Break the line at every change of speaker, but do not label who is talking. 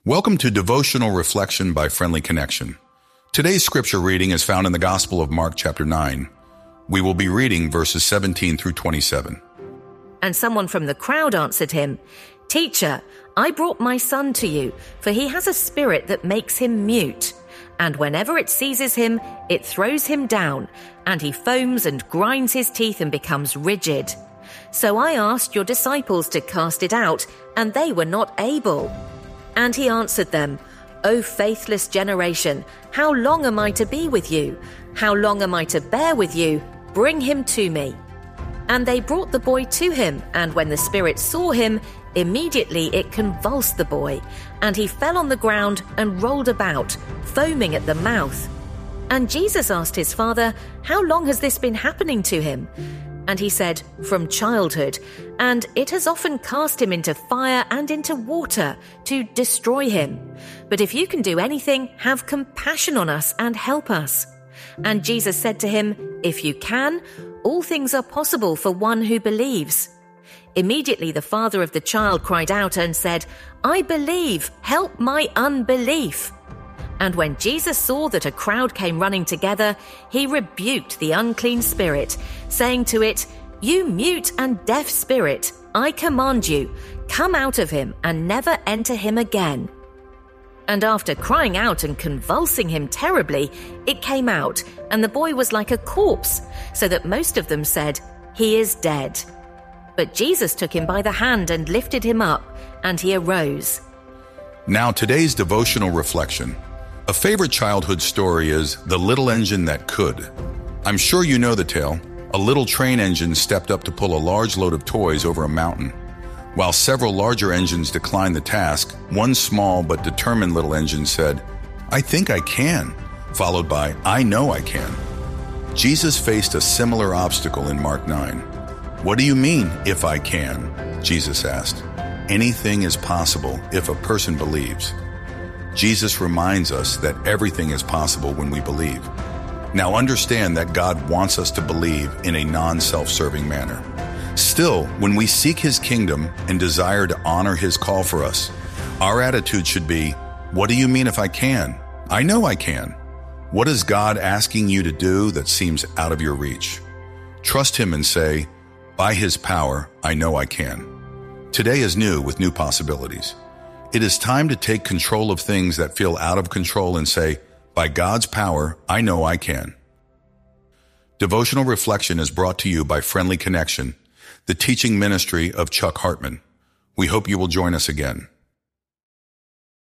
Welcome to Devotional Reflection by Friendly Connection. Today's scripture reading is found in the Gospel of Mark chapter 9. We will be reading verses 17 through 27.
And someone from the crowd answered him, "Teacher, I brought my son to you, for he has a spirit that makes him mute. And whenever it seizes him, it throws him down, and he foams and grinds his teeth and becomes rigid. So I asked your disciples to cast it out, and they were not able." And he answered them, "O faithless generation, how long am I to be with you? How long am I to bear with you? Bring him to me." And they brought the boy to him, and when the spirit saw him, immediately it convulsed the boy, and he fell on the ground and rolled about, foaming at the mouth. And Jesus asked his father, "How long has this been happening to him?" And he said, "From childhood, and it has often cast him into fire and into water to destroy him. But if you can do anything, have compassion on us and help us." And Jesus said to him, "If you can, all things are possible for one who believes." Immediately the father of the child cried out and said, "I believe, help my unbelief." And when Jesus saw that a crowd came running together, he rebuked the unclean spirit, saying to it, "You mute and deaf spirit, I command you, come out of him and never enter him again." And after crying out and convulsing him terribly, it came out, and the boy was like a corpse, so that most of them said, "He is dead." But Jesus took him by the hand and lifted him up, and he arose.
Now today's devotional reflection. A favorite childhood story is The Little Engine That Could. I'm sure you know the tale. A little train engine stepped up to pull a large load of toys over a mountain. While several larger engines declined the task, one small but determined little engine said, "I think I can," followed by, "I know I can." Jesus faced a similar obstacle in Mark 9. "What do you mean, if I can?" Jesus asked. "Anything is possible if a person believes." Jesus reminds us that everything is possible when we believe. Now understand that God wants us to believe in a non-self-serving manner. Still, when we seek His kingdom and desire to honor His call for us, our attitude should be, "What do you mean if I can? I know I can." What is God asking you to do that seems out of your reach? Trust Him and say, "By His power, I know I can." Today is new with new possibilities. It is time to take control of things that feel out of control and say, "By God's power, I know I can." Devotional Reflection is brought to you by Friendly Connection, the teaching ministry of Chuck Hartman. We hope you will join us again.